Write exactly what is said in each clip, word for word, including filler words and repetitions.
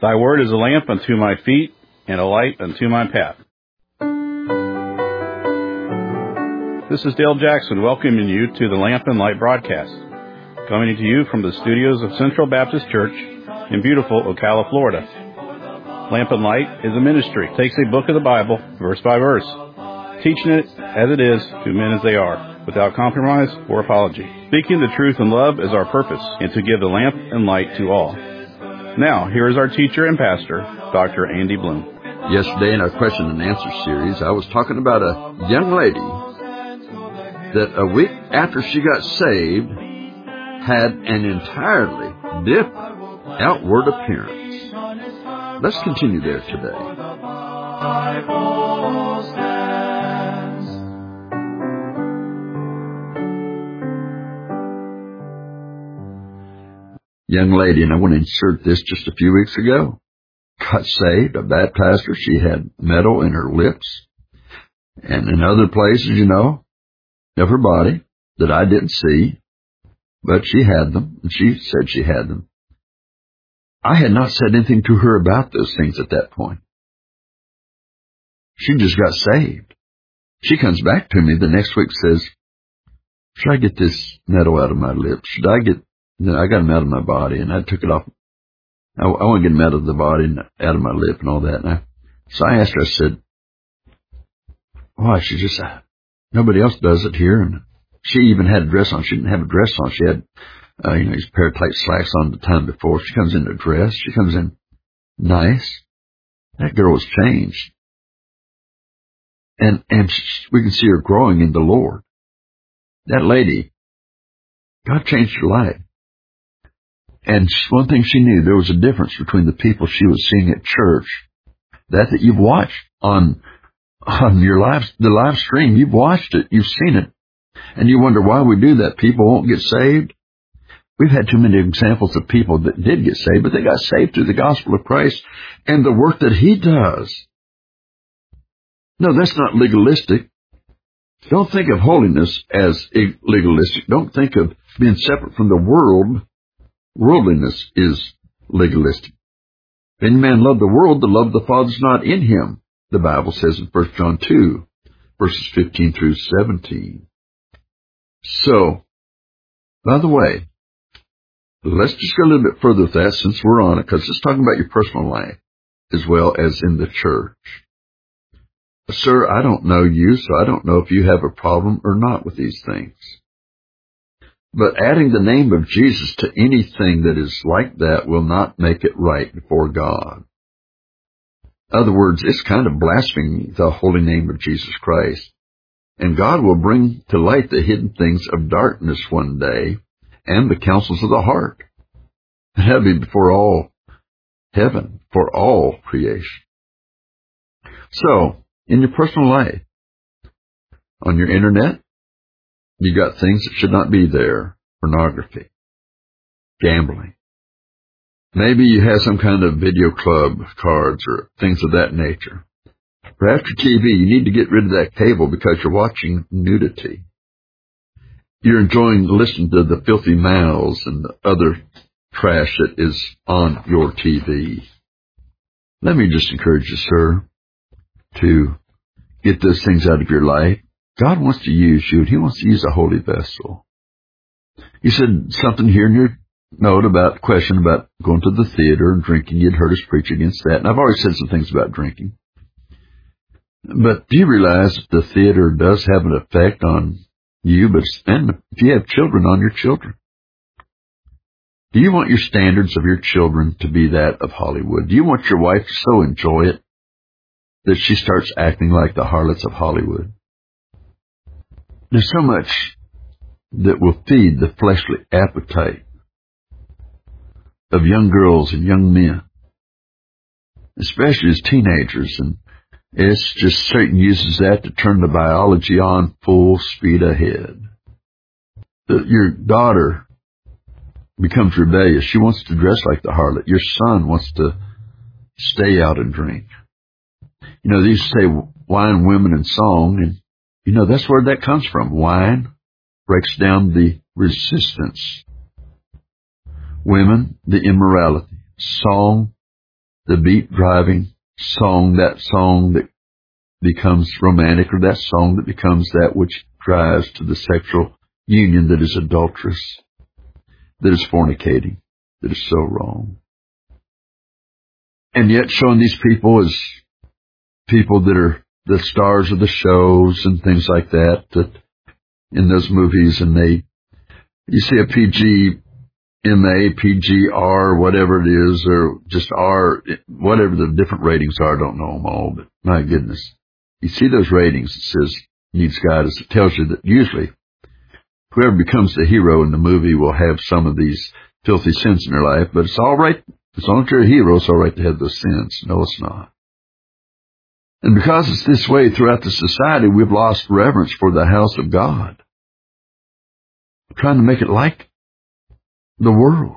Thy word is a lamp unto my feet and a light unto my path. This is Dale Jackson welcoming you to the Lamp and Light broadcast, coming to you from the studios of Central Baptist Church in beautiful Ocala, Florida. Lamp and Light is a ministry. It takes a book of the Bible, verse by verse, teaching it as it is to men as they are, without compromise or apology. Speaking the truth in love is our purpose, and to give the lamp and light to all. Now, here is our teacher and pastor, Doctor Andy Bloom. Yesterday in our question and answer series, I was talking about a young lady that a week after she got saved had an entirely different outward appearance. Let's continue there today. Young lady, and I want to insert this just a few weeks ago, got saved. I baptized her. She had metal in her lips and in other places, you know, of her body that I didn't see, but she had them, and she said she had them. I had not said anything to her about those things at that point. She just got saved. She comes back to me the next week, says, should I get this metal out of my lips? Should I get, I got them out of my body, and I took it off. I, I want to get them out of the body and out of my lip and all that. And I, so I asked her, I said, why? She just, uh, nobody else does it here. And she even had a dress on. She didn't have a dress on. She had, uh, you know, these pair of tight slacks on the time before. She comes in a dress. She comes in nice. That girl was changed. And, and she, we can see her growing in the Lord. That lady, God changed her life. And one thing she knew, there was a difference between the people she was seeing at church, that that you've watched on on your live, the live stream. You've watched it. You've seen it. And you wonder why we do that. People won't get saved. We've had too many examples of people that did get saved, but they got saved through the gospel of Christ and the work that He does. No, that's not legalistic. Don't think of holiness as legalistic. Don't think of being separate from the world. Worldliness is legalistic. If any man love the world, the love of the Father is not in him, the Bible says in First John two, verses fifteen through seventeen. So, by the way, let's just go a little bit further with that since we're on it, because it's talking about your personal life as well as in the church. Sir, I don't know you, so I don't know if you have a problem or not with these things. But adding the name of Jesus to anything that is like that will not make it right before God. In other words, it's kind of blaspheming the holy name of Jesus Christ. And God will bring to light the hidden things of darkness one day and the counsels of the heart. And that'll be before all heaven, for all creation. So, in your personal life, on your internet, you got things that should not be there. Pornography, gambling. Maybe you have some kind of video club cards or things of that nature. Perhaps your T V, you need to get rid of that cable because you're watching nudity. You're enjoying listening to the filthy mouths and the other trash that is on your T V. Let me just encourage you, sir, to get those things out of your life. God wants to use you, and He wants to use a holy vessel. You said something here in your note about question about going to the theater and drinking. You'd heard us preach against that, and I've already said some things about drinking. But do you realize that the theater does have an effect on you, but and if you have children, on your children? Do you want your standards of your children to be that of Hollywood? Do you want your wife to so enjoy it that she starts acting like the harlots of Hollywood? There's so much that will feed the fleshly appetite of young girls and young men, especially as teenagers, and it's just Satan uses that to turn the biology on full speed ahead. The, your daughter becomes rebellious. She wants to dress like the harlot. Your son wants to stay out and drink. You know, they used to say wine, women, and song, and you know, that's where that comes from. Wine breaks down the resistance. Women, the immorality. Song, the beat-driving song, that song that becomes romantic, or that song that becomes that which drives to the sexual union that is adulterous, that is fornicating, that is so wrong. And yet showing these people as people that are the stars of the shows and things like that, that in those movies, and they, you see a P G M A, P G R, whatever it is, or just R, whatever the different ratings are, I don't know them all, but my goodness. You see those ratings, it says, needs guidance. It tells you that usually whoever becomes the hero in the movie will have some of these filthy sins in their life, but it's all right. As long as you're a hero, it's all right to have those sins. No, it's not. And because it's this way throughout the society, we've lost reverence for the house of God. We're trying to make it like the world.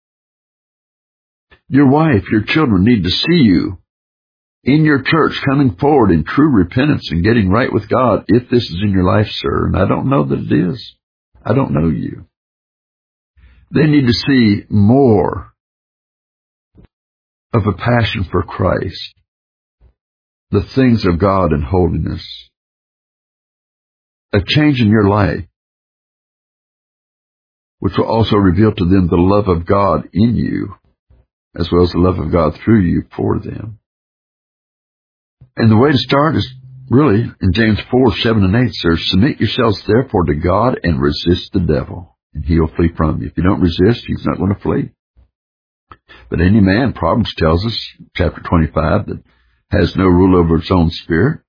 Your wife, your children need to see you in your church coming forward in true repentance and getting right with God, if this is in your life, sir. And I don't know that it is. I don't know you. They need to see more of a passion for Christ, the things of God and holiness, a change in your life, which will also reveal to them the love of God in you, as well as the love of God through you for them. And the way to start is really in James four, seven and eight, says, submit yourselves therefore to God and resist the devil, and he'll flee from you. If you don't resist, he's not going to flee. But any man, Proverbs tells us, chapter twenty-five, that has no rule over its own spirit,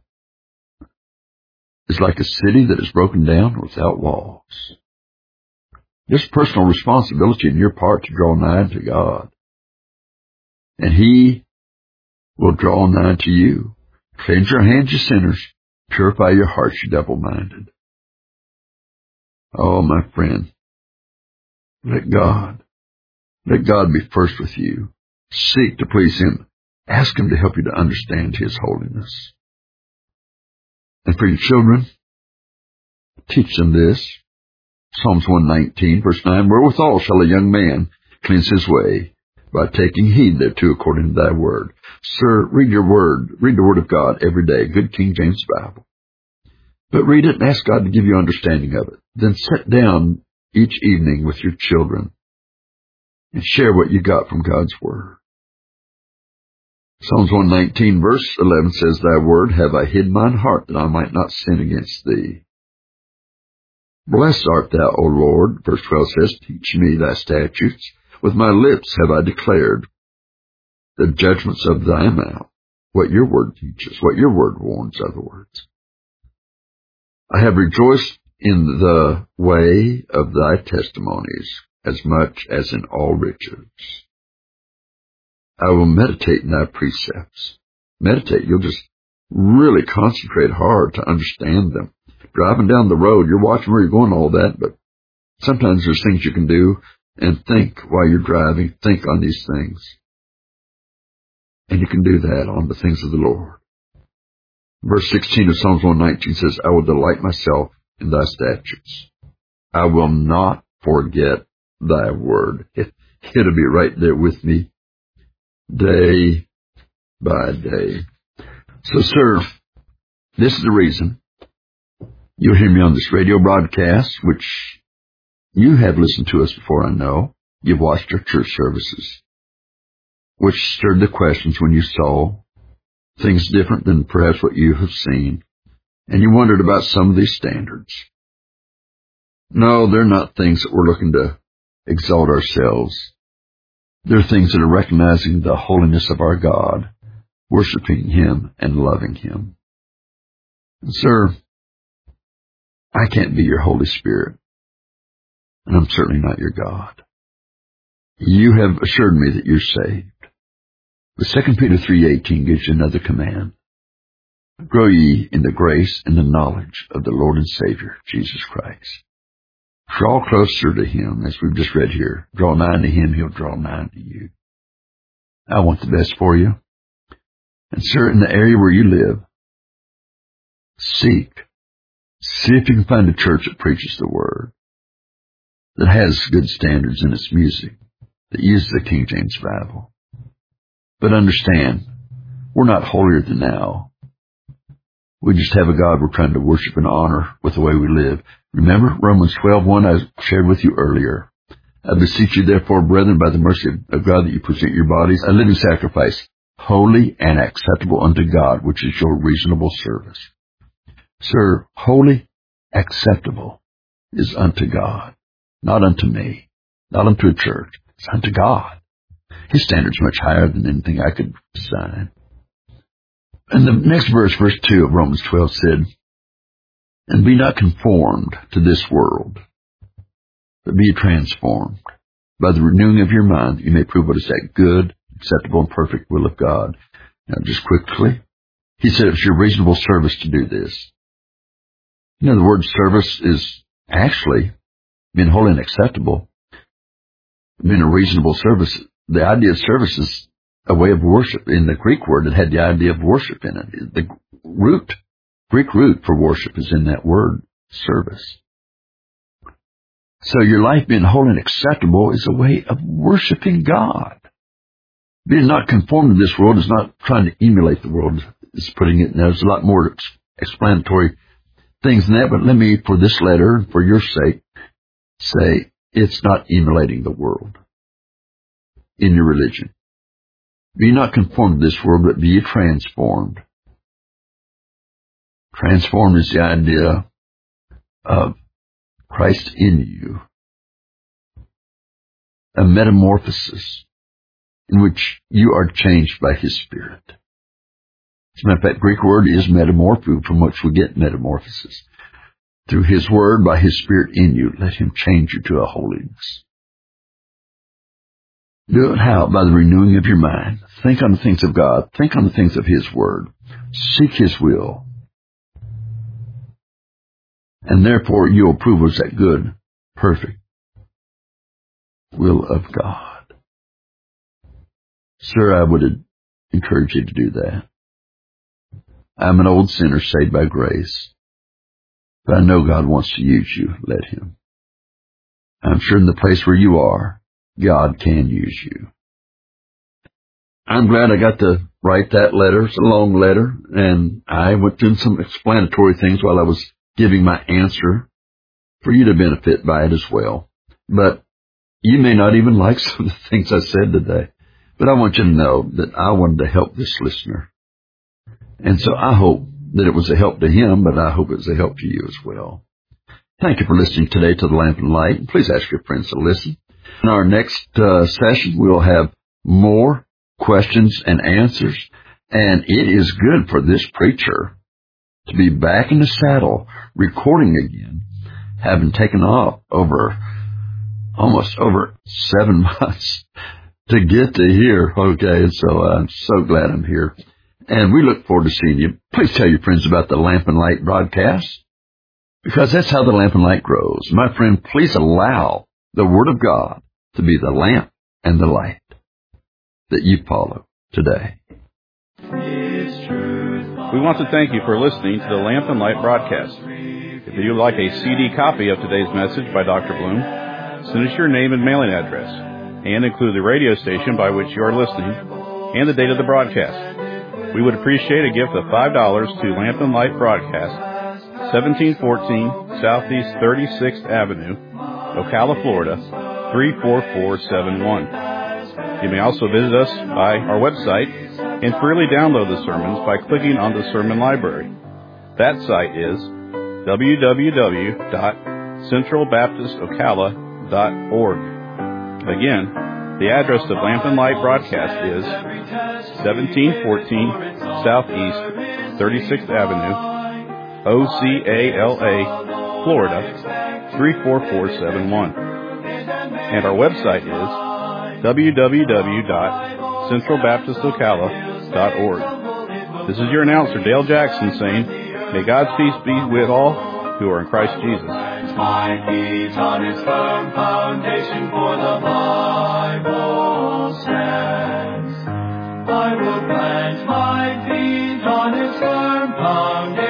is like a city that is broken down without walls. There's personal responsibility on your part to draw nigh to God. And he will draw nigh to you. Cleanse your hands, you sinners. Purify your hearts, you double-minded. Oh, my friend, let God, let God be first with you. Seek to please him. Ask him to help you to understand his holiness. And for your children, teach them this. Psalms one nineteen, verse nine, wherewithal shall a young man cleanse his way? By taking heed thereto according to thy word. Sir, read your word. Read the word of God every day. Good King James Bible. But read it and ask God to give you understanding of it. Then sit down each evening with your children and share what you got from God's word. Psalms one nineteen, verse eleven says, thy word have I hid mine heart, that I might not sin against thee. Blessed art thou, O Lord. Verse twelve says, teach me thy statutes. With my lips have I declared the judgments of thy mouth, what your word teaches, what your word warns, other words. I have rejoiced in the way of thy testimonies as much as in all riches. I will meditate in thy precepts. Meditate, you'll just really concentrate hard to understand them. Driving down the road, you're watching where you're going, all that, but sometimes there's things you can do and think while you're driving. Think on these things. And you can do that on the things of the Lord. Verse sixteen of Psalms one nineteen says, I will delight myself in thy statutes. I will not forget thy word. It, it'll be right there with me day by day. So, sir, this is the reason you'll hear me on this radio broadcast, which you have listened to us before, I know. You've watched our church services, which stirred the questions when you saw things different than perhaps what you have seen, and you wondered about some of these standards. No, they're not things that we're looking to exalt ourselves. They're things that are recognizing the holiness of our God, worshiping him and loving him. And sir, I can't be your Holy Spirit, and I'm certainly not your God. You have assured me that you're saved. But Second Peter three eighteen gives you another command. Grow ye in the grace and the knowledge of the Lord and Savior, Jesus Christ. Draw closer to him, as we've just read here. Draw nigh to him, he'll draw nigh to you. I want the best for you. And sir, in the area where you live, seek. See if you can find a church that preaches the word, that has good standards in its music, that uses the King James Bible. But understand, we're not holier than thou. We just have a God we're trying to worship and honor with the way we live. Remember Romans twelve one I shared with you earlier. I beseech you therefore, brethren, by the mercy of God, that you present your bodies a living sacrifice, holy and acceptable unto God, which is your reasonable service. Sir, holy, acceptable is unto God, not unto me, not unto a church. It's unto God. His standard's much higher than anything I could design. And the next verse, verse two of Romans twelve said, and be not conformed to this world, but be transformed by the renewing of your mind, that you may prove what is that good, acceptable, and perfect will of God. Now, just quickly, he said it's your reasonable service to do this. You know, the word service is actually being holy and acceptable, being a reasonable service. The idea of service is a way of worship. In the Greek word, it had the idea of worship in it. The root, Greek root for worship is in that word, service. So your life being holy and acceptable is a way of worshiping God. Being not conformed to this world is not trying to emulate the world. It's putting it, there's a lot more explanatory things than that, but let me, for this letter, for your sake, say it's not emulating the world in your religion. Be not conformed to this world, but be transformed. Transformed is the idea of Christ in you. A metamorphosis in which you are changed by His Spirit. As a matter of fact, Greek word is metamorpho, from which we get metamorphosis. Through His Word, by His Spirit in you, let Him change you to a holiness. Do it how? By the renewing of your mind. Think on the things of God. Think on the things of His Word. Seek His will. And therefore you'll prove what's that good, perfect will of God. Sir, I would encourage you to do that. I'm an old sinner saved by grace, but I know God wants to use you. Let Him. I'm sure in the place where you are, God can use you. I'm glad I got to write that letter. It's a long letter, and I went through some explanatory things while I was giving my answer for you to benefit by it as well. But you may not even like some of the things I said today. But I want you to know that I wanted to help this listener. And so I hope that it was a help to him, but I hope it was a help to you as well. Thank you for listening today to The Lamp and Light. Please ask your friends to listen. In our next uh, session, we'll have more questions and answers. And it is good for this preacher to be back in the saddle, recording again, having taken off over almost over seven months to get to here. Okay, so I'm so glad I'm here. And we look forward to seeing you. Please tell your friends about the Lamp and Light broadcast, because that's how the Lamp and Light grows. My friend, please allow the Word of God to be the lamp and the light that you follow today. We want to thank you for listening to the Lamp and Light broadcast. If you would like a C D copy of today's message by Doctor Bloom, send us your name and mailing address, and include the radio station by which you are listening and the date of the broadcast. We would appreciate a gift of five dollars to Lamp and Light Broadcast, seventeen fourteen Southeast thirty-sixth Avenue, Ocala, Florida, three four four seven one. You may also visit us by our website and freely download the sermons by clicking on the Sermon Library. That site is w w w dot central baptist ocala dot org. Again, the address of Lamp and Light Broadcast is seventeen fourteen Southeast thirty-sixth Avenue, Ocala, Florida, three four four seven one. And our website is w w w dot central baptist ocala dot org. This is your announcer, Dale Jackson, saying, may God's peace be with all who are in Christ Jesus. My feet on its firm foundation, for the Bible stands. I will plant my feet on its firm foundation.